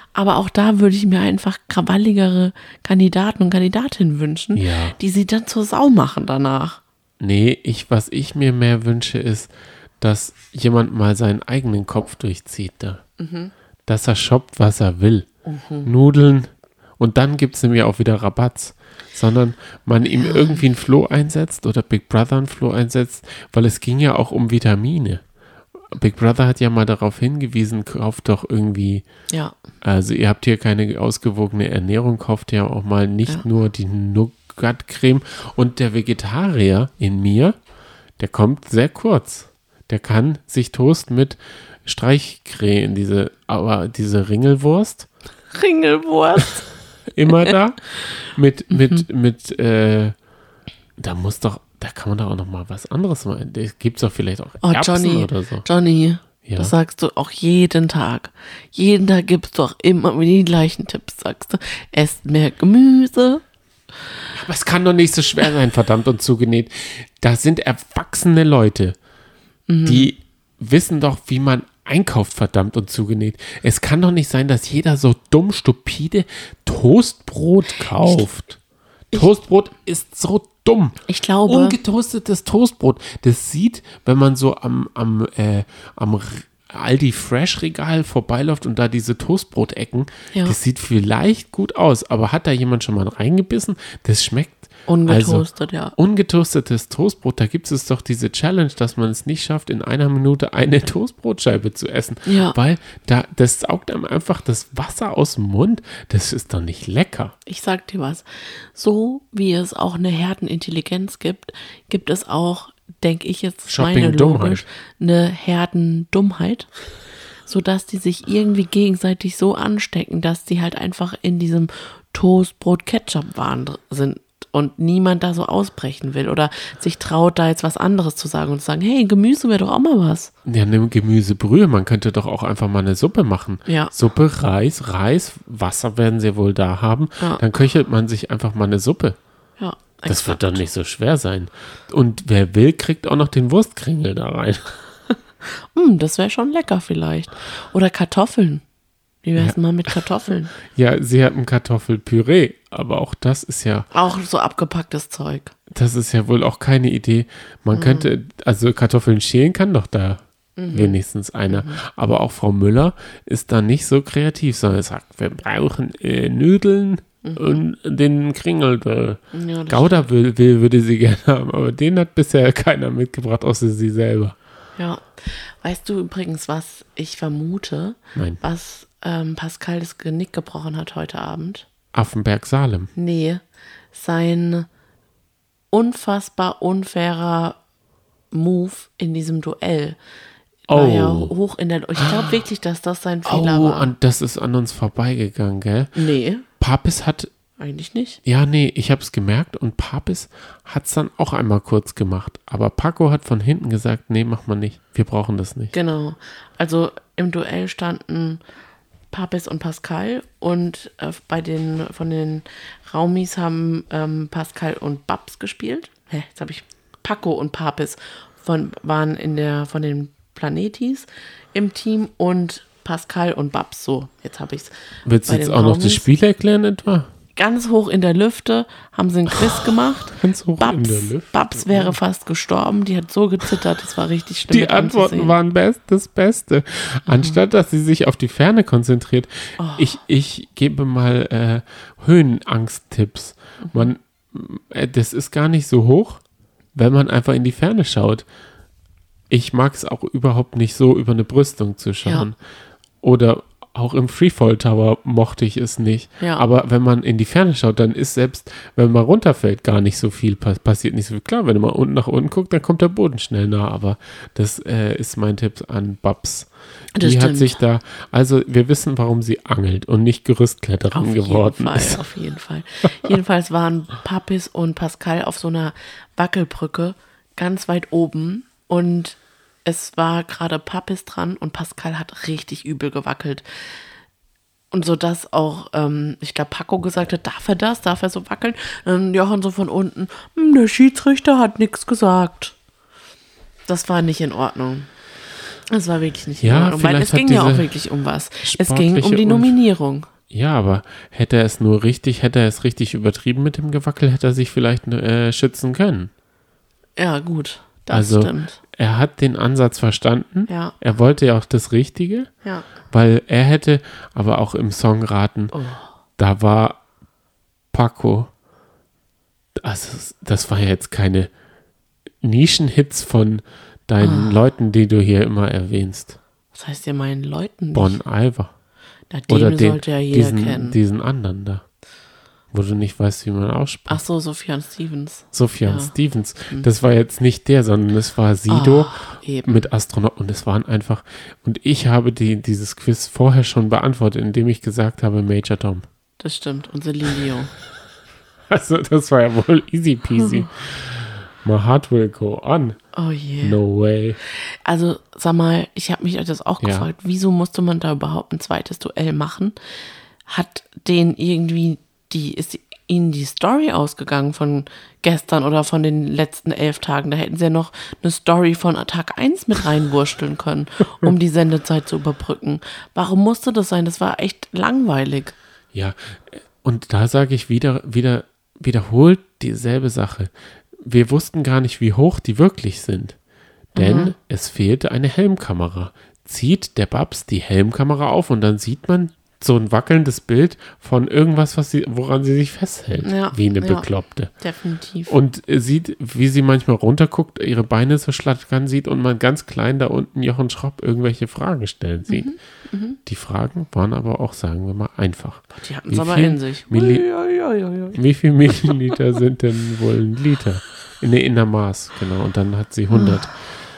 Speaker 1: Aber auch da würde ich mir einfach krawalligere Kandidaten und Kandidatinnen wünschen,
Speaker 2: Ja.
Speaker 1: die sie dann zur Sau machen danach.
Speaker 2: Nee, ich, was ich mir mehr wünsche, ist, dass jemand mal seinen eigenen Kopf durchzieht da.
Speaker 1: Mhm.
Speaker 2: Dass er shoppt, was er will. Mhm. Nudeln und dann gibt es nämlich auch wieder Rabatz. Sondern man ihm
Speaker 1: Ja.
Speaker 2: irgendwie ein Floh einsetzt oder Big Brother ein Floh einsetzt, weil es ging ja auch um Vitamine. Big Brother hat ja mal darauf hingewiesen, kauft doch irgendwie,
Speaker 1: Ja.
Speaker 2: also ihr habt hier keine ausgewogene Ernährung, kauft ja auch mal nicht
Speaker 1: Ja.
Speaker 2: nur die Nougat-Creme. Und der Vegetarier in mir, der kommt sehr kurz. Der kann sich Toast mit Streichcreme, diese, aber diese Ringelwurst,
Speaker 1: Ringelwurst.
Speaker 2: immer da, mit, mit, mit, äh, da muss doch, da kann man doch auch noch mal was anderes machen. Da gibt es doch vielleicht auch
Speaker 1: Oh,
Speaker 2: Erbsen
Speaker 1: Johnny,
Speaker 2: oder so.
Speaker 1: Johnny,
Speaker 2: Ja.
Speaker 1: das sagst du auch jeden Tag. Jeden Tag gibst du auch immer die gleichen Tipps, sagst du. Esst mehr Gemüse.
Speaker 2: Aber es kann doch nicht so schwer sein, verdammt und zugenäht. Da sind erwachsene Leute, die wissen doch, wie man einkauft, verdammt und zugenäht. Es kann doch nicht sein, dass jeder so dumm, stupide Toastbrot kauft.
Speaker 1: Ich-
Speaker 2: Toastbrot ist so dumm.
Speaker 1: Ich glaube,
Speaker 2: Ungetoastetes Toastbrot. Das sieht, wenn man so am, am, äh, am R- Aldi Fresh Regal vorbeiläuft und da diese Toastbrotecken,
Speaker 1: Ja.
Speaker 2: das sieht vielleicht gut aus, aber hat da jemand schon mal reingebissen? Das schmeckt
Speaker 1: ungetoastet, ja.
Speaker 2: Ungetoastetes Toastbrot, da gibt es doch diese Challenge, dass man es nicht schafft, in einer Minute eine Toastbrotscheibe zu essen.
Speaker 1: Ja.
Speaker 2: Weil da, das saugt einem einfach das Wasser aus dem Mund. Das ist doch nicht lecker.
Speaker 1: Ich sag dir was. So wie es auch eine Herdenintelligenz gibt, gibt es auch, denke ich jetzt, ist meine
Speaker 2: Shopping-Dummheit.
Speaker 1: logisch, eine Herdendummheit, sodass die sich irgendwie gegenseitig so anstecken, dass die halt einfach in diesem Toastbrot-Ketchup-Wahn dr- sind und niemand da so ausbrechen will oder sich traut, da jetzt was anderes zu sagen und zu sagen, hey, Gemüse wäre doch auch mal was.
Speaker 2: Ja, nimm Gemüsebrühe. Man könnte doch auch einfach mal eine Suppe machen.
Speaker 1: Ja.
Speaker 2: Suppe, Reis, Reis, Wasser werden sie wohl da haben.
Speaker 1: Ja.
Speaker 2: Dann köchelt man sich einfach mal eine Suppe.
Speaker 1: Ja,
Speaker 2: Das
Speaker 1: exakt.
Speaker 2: wird doch nicht so schwer sein. Und wer will, kriegt auch noch den Wurstkringel da rein.
Speaker 1: Mm, das wäre schon lecker vielleicht. Oder Kartoffeln. Wie wär's denn mal mit Kartoffeln?
Speaker 2: Ja, sie hatten Kartoffelpüree, aber auch das ist ja,
Speaker 1: Auch so abgepacktes Zeug.
Speaker 2: das ist ja wohl auch keine Idee. Man könnte, also Kartoffeln schälen kann doch da wenigstens einer. Aber auch Frau Müller ist da nicht so kreativ, sondern sagt, wir brauchen äh, Nudeln und den Kringel. Da.
Speaker 1: Ja, das
Speaker 2: Gouda will, will, würde sie gerne haben, aber den hat bisher keiner mitgebracht, außer sie selber.
Speaker 1: Ja. Weißt du übrigens, was ich vermute,
Speaker 2: Nein,
Speaker 1: was ähm, Pascal das Genick gebrochen hat heute Abend?
Speaker 2: Affenberg Salem.
Speaker 1: Nee, sein unfassbar unfairer Move in diesem Duell war
Speaker 2: Oh.
Speaker 1: ja hoch in der... Ich glaube wirklich, dass das sein Fehler
Speaker 2: Oh,
Speaker 1: war.
Speaker 2: und das ist an uns vorbeigegangen, gell?
Speaker 1: Nee,
Speaker 2: Papis hat
Speaker 1: eigentlich nicht.
Speaker 2: Ja, nee, ich habe es gemerkt und Papis hat es dann auch einmal kurz gemacht. Aber Paco hat von hinten gesagt, nee, mach mal nicht. Wir brauchen das nicht.
Speaker 1: Genau. Also im Duell standen Papis und Pascal und äh, bei den von den Raumis haben ähm, Pascal und Babs gespielt. Hä, jetzt habe ich Paco und Papis von, waren in der von den Planetis im Team und Pascal und Babs so. Jetzt habe ich es.
Speaker 2: Willst du jetzt auch noch das Spiel erklären etwa?
Speaker 1: Ganz hoch in der Lüfte haben sie einen Quiz gemacht.
Speaker 2: Ganz hoch in
Speaker 1: Babs,
Speaker 2: der Lüfte.
Speaker 1: Babs wäre fast gestorben. Die hat so gezittert, das war richtig schlimm.
Speaker 2: Die
Speaker 1: mit
Speaker 2: Antworten
Speaker 1: anzusehen.
Speaker 2: waren best, das Beste. Anstatt, dass sie sich auf die Ferne konzentriert. Ich, ich gebe mal äh, Höhenangst-Tipps. Man, äh, das ist gar nicht so hoch, wenn man einfach in die Ferne schaut. Ich mag es auch überhaupt nicht so, über eine Brüstung zu schauen. Oder auch im Freefall Tower mochte ich es nicht.
Speaker 1: Ja.
Speaker 2: Aber wenn man in die Ferne schaut, dann ist selbst, wenn man runterfällt, gar nicht so viel, passiert nicht so viel. Klar, wenn man unten nach unten guckt, dann kommt der Boden schnell nah. Aber das äh, ist mein Tipp an Babs.
Speaker 1: Das
Speaker 2: Die hat
Speaker 1: stimmt.
Speaker 2: sich da, also wir wissen, warum sie angelt und nicht Gerüstkletterin
Speaker 1: Auf
Speaker 2: geworden
Speaker 1: jeden Fall,
Speaker 2: ist.
Speaker 1: auf jeden Fall. Jedenfalls waren Papis und Pascal auf so einer Wackelbrücke ganz weit oben und es war gerade Papis dran und Pascal hat richtig übel gewackelt. Und so dass auch, ähm, ich glaube, Paco gesagt hat, darf er das, darf er so wackeln? Und Johann so von unten, "Hm, der Schiedsrichter hat nichts gesagt. Das war nicht in Ordnung. Es war wirklich nicht
Speaker 2: Ja,
Speaker 1: in Ordnung, weil
Speaker 2: vielleicht
Speaker 1: es
Speaker 2: hat
Speaker 1: ging ja auch
Speaker 2: diese
Speaker 1: wirklich um was. Es ging um
Speaker 2: sportliche
Speaker 1: die
Speaker 2: Unf-
Speaker 1: Nominierung.
Speaker 2: Ja, aber hätte er es nur richtig, hätte er es richtig übertrieben mit dem Gewackel, hätte er sich vielleicht äh, schützen können.
Speaker 1: Ja, gut, das
Speaker 2: Also,
Speaker 1: stimmt.
Speaker 2: Er hat den Ansatz verstanden.
Speaker 1: Ja.
Speaker 2: Er wollte ja auch das Richtige,
Speaker 1: Ja.
Speaker 2: weil er hätte, aber auch im Song raten,
Speaker 1: Oh.
Speaker 2: da war Paco, also das war ja jetzt keine Nischenhits von deinen
Speaker 1: Ah.
Speaker 2: Leuten, die du hier immer erwähnst.
Speaker 1: Was heißt ja meinen Leuten nicht?
Speaker 2: Bon Iver.
Speaker 1: Na, den
Speaker 2: Oder den,
Speaker 1: sollte ja jeder
Speaker 2: diesen,
Speaker 1: kennen.
Speaker 2: diesen anderen da, wo du nicht weißt, wie man ausspricht.
Speaker 1: Ach so, Sufjan Stevens.
Speaker 2: Sufjan
Speaker 1: ja.
Speaker 2: Stevens. Das war jetzt nicht der, sondern es war Sido
Speaker 1: Ah, eben.
Speaker 2: mit Astronaut. Und es waren einfach, und ich habe die, dieses Quiz vorher schon beantwortet, indem ich gesagt habe Major Tom.
Speaker 1: Das stimmt. Und Celine.
Speaker 2: Also das war ja wohl easy peasy. My heart will go on.
Speaker 1: Oh je.
Speaker 2: No way.
Speaker 1: Also, sag mal, ich habe mich das auch
Speaker 2: Ja.
Speaker 1: gefragt, wieso musste man da überhaupt ein zweites Duell machen? Hat den irgendwie die, ist ihnen die Story ausgegangen von gestern oder von den letzten elf Tagen? Da hätten sie ja noch eine Story von Tag eins mit reinwursteln können, um die Sendezeit zu überbrücken. Warum musste das sein? Das war echt langweilig.
Speaker 2: Ja, und da sage ich wieder, wieder, wiederholt dieselbe Sache. Wir wussten gar nicht, wie hoch die wirklich sind. Denn
Speaker 1: Mhm.
Speaker 2: es fehlte eine Helmkamera. Zieht der Babs die Helmkamera auf und dann sieht man so ein wackelndes Bild von irgendwas, was sie, woran sie sich festhält.
Speaker 1: Ja,
Speaker 2: wie eine
Speaker 1: ja.
Speaker 2: Bekloppte.
Speaker 1: Definitiv.
Speaker 2: Und äh, sieht, wie sie manchmal runterguckt, ihre Beine so schlackern sieht und man ganz klein da unten Jochen Schropp irgendwelche Fragen stellen sieht.
Speaker 1: Mhm,
Speaker 2: Die Fragen waren aber auch, sagen wir mal, einfach.
Speaker 1: Die hatten
Speaker 2: Wie
Speaker 1: es aber
Speaker 2: viel
Speaker 1: in sich.
Speaker 2: Milli-
Speaker 1: Ui, ui, ui, ui.
Speaker 2: Wie viel Milliliter sind denn wohl ein Liter? Nee, in der Maß, genau. Und dann hat sie hundert.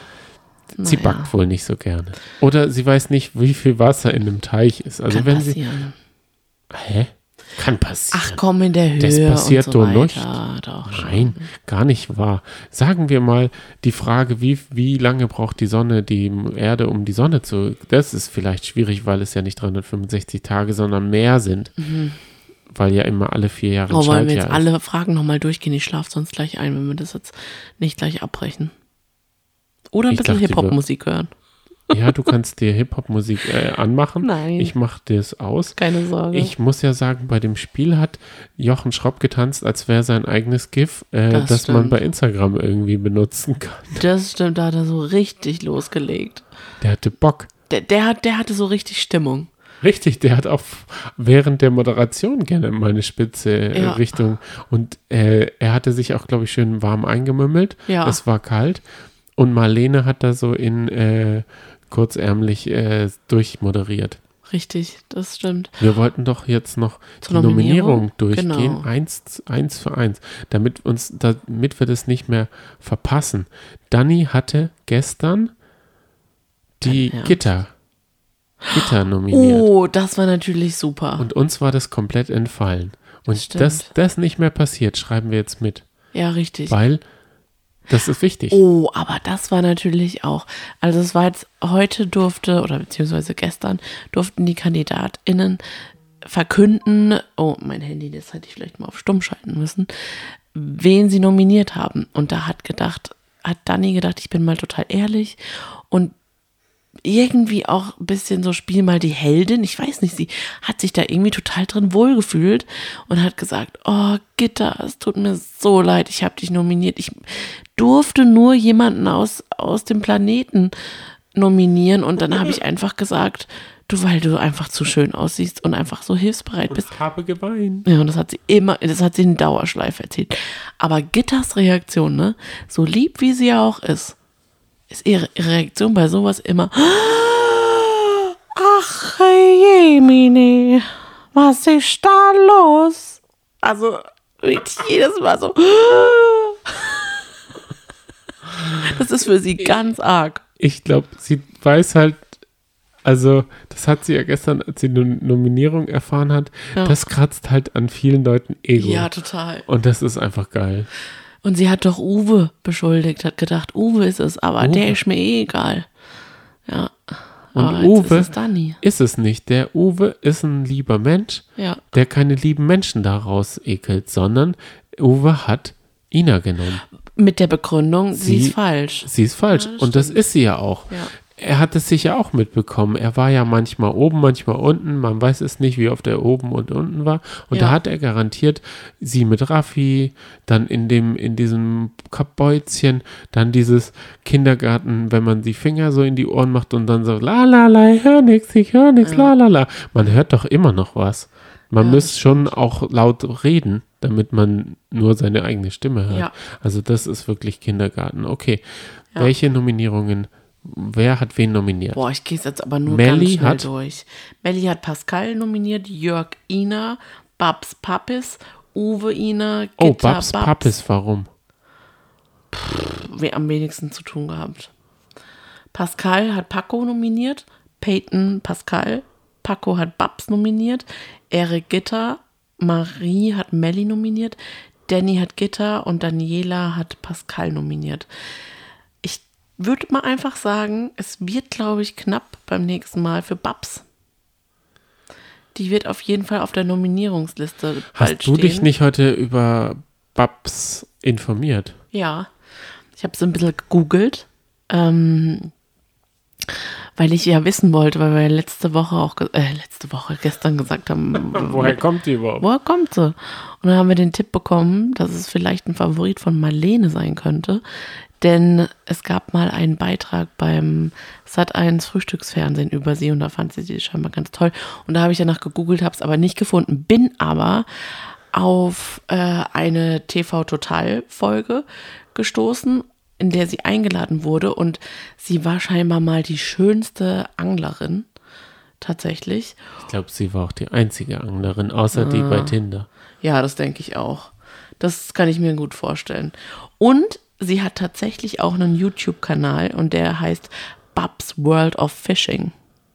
Speaker 2: Sie
Speaker 1: Naja.
Speaker 2: backt wohl nicht so gerne. Oder sie weiß nicht, wie viel Wasser in einem Teich ist. Also
Speaker 1: Kann
Speaker 2: wenn sie.
Speaker 1: passieren.
Speaker 2: Hä? Kann passieren.
Speaker 1: Ach komm, in der Höhe
Speaker 2: Das passiert
Speaker 1: und so
Speaker 2: doch
Speaker 1: weiter.
Speaker 2: nicht.
Speaker 1: Doch schon.
Speaker 2: Nein, gar nicht wahr. Sagen wir mal die Frage, wie, wie lange braucht die Sonne, die Erde, um die Sonne zu. Das ist vielleicht schwierig, weil es ja nicht dreihundertfünfundsechzig Tage, sondern mehr sind.
Speaker 1: Mhm.
Speaker 2: Weil ja immer alle vier Jahre ein
Speaker 1: Oh, wollen wir
Speaker 2: Schaltjahr
Speaker 1: jetzt alle Fragen nochmal durchgehen? Ich schlafe sonst gleich ein, wenn wir das jetzt nicht gleich abbrechen. Oder ein
Speaker 2: Ich
Speaker 1: bisschen
Speaker 2: dachte,
Speaker 1: Hip-Hop-Musik hören.
Speaker 2: ist. Ja, du kannst dir Hip-Hop-Musik äh, anmachen.
Speaker 1: Nein.
Speaker 2: Ich mache das aus.
Speaker 1: Keine Sorge.
Speaker 2: Ich muss ja sagen, bei dem Spiel hat Jochen Schropp getanzt, als wäre sein eigenes GIF, äh,
Speaker 1: Das
Speaker 2: das, man
Speaker 1: stimmt.
Speaker 2: bei Instagram irgendwie benutzen kann.
Speaker 1: Das stimmt, da hat er so richtig losgelegt.
Speaker 2: Der hatte Bock.
Speaker 1: Der, der, hat, der hatte so richtig Stimmung.
Speaker 2: Richtig, der hat auch während der Moderation gerne meine spitze äh,
Speaker 1: Ja.
Speaker 2: Richtung. Und äh, er hatte sich auch, glaube ich, schön warm eingemümmelt.
Speaker 1: Ja.
Speaker 2: Es war kalt. Und Marlene hat da so in äh, kurzärmlich äh, durchmoderiert.
Speaker 1: Richtig, das stimmt.
Speaker 2: Wir wollten doch jetzt noch
Speaker 1: Zur
Speaker 2: die
Speaker 1: Nominierung?
Speaker 2: Nominierung durchgehen,
Speaker 1: Genau.
Speaker 2: eins, eins für eins, damit uns, damit wir das nicht mehr verpassen. Dani hatte gestern die
Speaker 1: Dein Ernst?
Speaker 2: Gitter, Gitter nominiert.
Speaker 1: Oh, das war natürlich super.
Speaker 2: Und uns war das komplett entfallen. Und
Speaker 1: stimmt.
Speaker 2: dass das nicht mehr passiert, schreiben wir jetzt mit.
Speaker 1: Ja, richtig.
Speaker 2: Weil das ist wichtig.
Speaker 1: Oh, aber das war natürlich auch, also es war jetzt, heute durfte, oder beziehungsweise gestern, durften die KandidatInnen verkünden, oh, mein Handy, das hätte ich vielleicht mal auf stumm schalten müssen, wen sie nominiert haben. Und da hat gedacht, hat Dani gedacht, ich bin mal total ehrlich und irgendwie auch ein bisschen so, spiel mal die Heldin. Ich weiß nicht, sie hat sich da irgendwie total drin wohlgefühlt und hat gesagt, oh Gitter, es tut mir so leid, ich habe dich nominiert. Ich durfte nur jemanden aus, aus dem Planeten nominieren und dann habe ich einfach gesagt, du, weil du einfach zu schön aussiehst und einfach so hilfsbereit bist.
Speaker 2: Ich habe geweint.
Speaker 1: Ja, und das hat sie immer, das hat sie in Dauerschleife erzählt. Aber Gitters Reaktion, ne, so lieb wie sie ja auch ist, ist ihre Reaktion bei sowas immer, ach jemine, was ist da los? Also wirklich jedes Mal so. Das ist für sie ganz arg.
Speaker 2: Ich glaube, sie weiß halt, also das hat sie ja gestern, als sie eine Nominierung erfahren hat,
Speaker 1: Ja.
Speaker 2: das kratzt halt an vielen Leuten Ego.
Speaker 1: Ja, total.
Speaker 2: Und das ist einfach geil.
Speaker 1: Und sie hat doch Uwe beschuldigt, hat gedacht, Uwe ist es, aber
Speaker 2: Uwe?
Speaker 1: der ist mir eh egal. Ja.
Speaker 2: Und
Speaker 1: aber jetzt
Speaker 2: Uwe
Speaker 1: ist es Dani.
Speaker 2: ist es nicht. Der Uwe ist ein lieber Mensch,
Speaker 1: Ja.
Speaker 2: der keine lieben Menschen daraus ekelt, sondern Uwe hat Ina genommen.
Speaker 1: Mit der Begründung, sie,
Speaker 2: Sie-
Speaker 1: ist falsch.
Speaker 2: Sie ist falsch.
Speaker 1: Ja, das
Speaker 2: und das
Speaker 1: stimmt.
Speaker 2: ist sie ja auch.
Speaker 1: Ja.
Speaker 2: er hat es sicher auch mitbekommen. Er war ja manchmal oben, manchmal unten. Man weiß es nicht, wie oft er oben und unten war. Und
Speaker 1: Ja.
Speaker 2: da hat er garantiert sie mit Raffi, dann in dem, in diesem Kapäuzchen, dann dieses Kindergarten, wenn man die Finger so in die Ohren macht und dann so, la la la, ich hör nix, ich hör nix,
Speaker 1: Ja.
Speaker 2: la la la. Man hört doch immer noch was. Man
Speaker 1: Ja,
Speaker 2: muss
Speaker 1: das
Speaker 2: schon auch laut reden, damit man nur seine eigene Stimme hört.
Speaker 1: Ja.
Speaker 2: Also das ist wirklich Kindergarten. Okay,
Speaker 1: Ja.
Speaker 2: welche Nominierungen, wer hat wen nominiert?
Speaker 1: Boah, ich gehe es jetzt aber nur
Speaker 2: Melli
Speaker 1: ganz schnell
Speaker 2: hat-
Speaker 1: durch. Melli hat Pascal nominiert, Jörg Ina, Babs Pappis, Uwe Ina, Gitta
Speaker 2: Oh, Babs Pappis, warum?
Speaker 1: Wer am wenigsten zu tun gehabt. Pascal hat Paco nominiert, Peyton Pascal, Paco hat Babs nominiert, Erik Gitter, Marie hat Melli nominiert, Danny hat Gitter und Daniela hat Pascal nominiert. Ich würde mal einfach sagen, es wird, glaube ich, knapp beim nächsten Mal für Babs. Die wird auf jeden Fall auf der Nominierungsliste bald
Speaker 2: Hast du
Speaker 1: stehen.
Speaker 2: dich nicht heute über Babs informiert?
Speaker 1: Ja, ich habe so ein bisschen gegoogelt, ähm, weil ich ja wissen wollte, weil wir ja letzte Woche auch, ge- äh, letzte Woche, gestern gesagt haben,
Speaker 2: Woher kommt die überhaupt?
Speaker 1: woher kommt sie? Und dann haben wir den Tipp bekommen, dass es vielleicht ein Favorit von Marlene sein könnte, denn es gab mal einen Beitrag beim Sat eins Frühstücksfernsehen über sie und da fand sie sie scheinbar ganz toll. Und da habe ich danach gegoogelt, habe es aber nicht gefunden, bin aber auf äh, eine T V-Total-Folge gestoßen, in der sie eingeladen wurde und sie war scheinbar mal die schönste Anglerin, tatsächlich.
Speaker 2: Ich glaube, sie war auch die einzige Anglerin, außer die bei Tinder.
Speaker 1: Ja, das denke ich auch. Das kann ich mir gut vorstellen. Und sie hat tatsächlich auch einen YouTube-Kanal und der heißt Babs World of Fishing.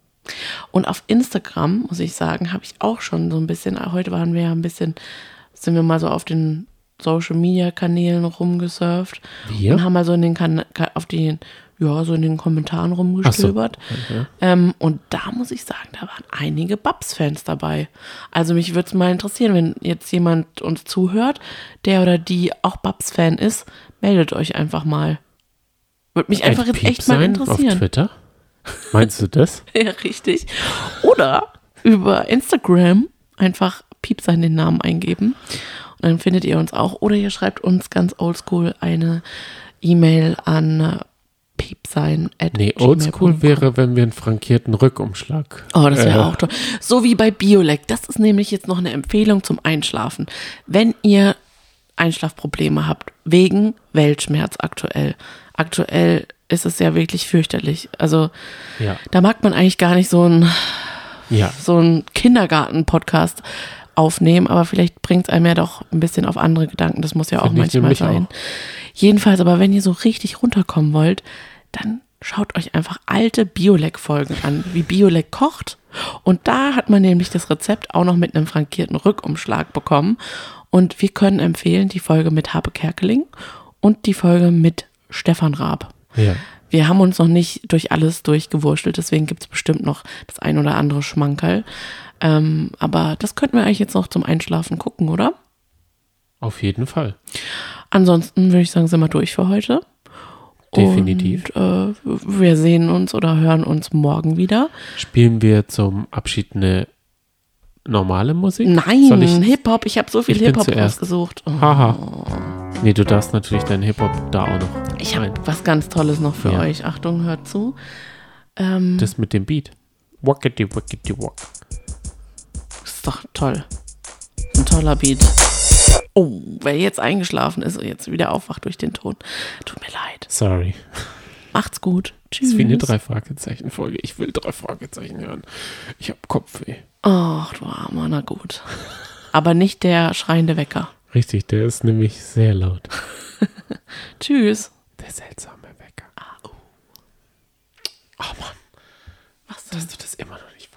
Speaker 1: Und auf Instagram, muss ich sagen, habe ich auch schon so ein bisschen, heute waren wir ja ein bisschen, sind wir mal so auf den Social-Media-Kanälen rumgesurft
Speaker 2: Wir?
Speaker 1: und haben mal so in den kan- Ka- auf den, ja, so in den Kommentaren rumgestöbert.
Speaker 2: Okay.
Speaker 1: Ähm, und da muss ich sagen, da waren einige Babs-Fans dabei. Also mich würde es mal interessieren, wenn jetzt jemand uns zuhört, der oder die auch Babs-Fan ist, meldet euch einfach mal. Würde mich einfach
Speaker 2: At
Speaker 1: jetzt echt mal
Speaker 2: Piepsein auf
Speaker 1: interessieren.
Speaker 2: Twitter? Meinst du das?
Speaker 1: Ja, richtig. Oder über Instagram einfach Piepsein den Namen eingeben. Und dann findet ihr uns auch. Oder ihr schreibt uns ganz oldschool eine E-Mail an piepsein at
Speaker 2: Nee,
Speaker 1: gmail punkt
Speaker 2: oldschool
Speaker 1: com.
Speaker 2: wäre, wenn wir einen frankierten Rückumschlag.
Speaker 1: Oh, das wäre
Speaker 2: äh,
Speaker 1: auch toll. So wie bei Biolek. Das ist nämlich jetzt noch eine Empfehlung zum Einschlafen. Wenn ihr Einschlafprobleme habt, wegen Weltschmerz aktuell. Aktuell ist es ja wirklich fürchterlich. Also
Speaker 2: Ja,
Speaker 1: da mag man eigentlich gar nicht so ein
Speaker 2: ja.
Speaker 1: so einen Kindergarten-Podcast aufnehmen, aber vielleicht bringt es einem ja doch ein bisschen auf andere Gedanken. Das muss ja auch
Speaker 2: Finde ich
Speaker 1: manchmal
Speaker 2: nämlich
Speaker 1: sein.
Speaker 2: auch.
Speaker 1: Jedenfalls, aber wenn ihr so richtig runterkommen wollt, dann schaut euch einfach alte Biolek-Folgen an, wie Biolek kocht. Und da hat man nämlich das Rezept auch noch mit einem frankierten Rückumschlag bekommen. Und wir können empfehlen die Folge mit Habe Kerkeling und die Folge mit Stefan Raab.
Speaker 2: Ja.
Speaker 1: Wir haben uns noch nicht durch alles durchgewurschtelt, deswegen gibt es bestimmt noch das ein oder andere Schmankerl. Ähm, aber das könnten wir eigentlich jetzt noch zum Einschlafen gucken, oder?
Speaker 2: Auf jeden Fall.
Speaker 1: Ansonsten würde ich sagen, sind wir durch für heute.
Speaker 2: Definitiv.
Speaker 1: Und äh, wir sehen uns oder hören uns morgen wieder.
Speaker 2: Spielen wir zum Abschied eine normale Musik?
Speaker 1: Nein,
Speaker 2: Soll ich?
Speaker 1: Hip-Hop. Ich habe so viel
Speaker 2: Ich bin
Speaker 1: Hip-Hop
Speaker 2: zuerst.
Speaker 1: rausgesucht. Oh.
Speaker 2: Haha. Nee, du darfst natürlich deinen Hip-Hop da auch noch.
Speaker 1: Ich habe
Speaker 2: rein.
Speaker 1: was ganz Tolles noch für
Speaker 2: Ja.
Speaker 1: euch. Achtung, hört zu. Ähm,
Speaker 2: Das mit dem Beat. Wackety, wackety, wack.
Speaker 1: ist doch toll. Ein toller Beat. Oh, wer jetzt eingeschlafen ist und jetzt wieder aufwacht durch den Ton. Tut mir leid.
Speaker 2: Sorry.
Speaker 1: Macht's gut. Tschüss.
Speaker 2: Das ist wie eine Drei-Fragezeichen-Folge. Ich will drei Fragezeichen hören. Ich hab Kopfweh.
Speaker 1: Ach, du Armer, na gut. Aber nicht der schreiende Wecker.
Speaker 2: Richtig, der ist nämlich sehr laut.
Speaker 1: Tschüss.
Speaker 2: Der seltsame Wecker.
Speaker 1: Ah, oh.
Speaker 2: Oh Mann,
Speaker 1: Was denn?
Speaker 2: dass du das immer noch nicht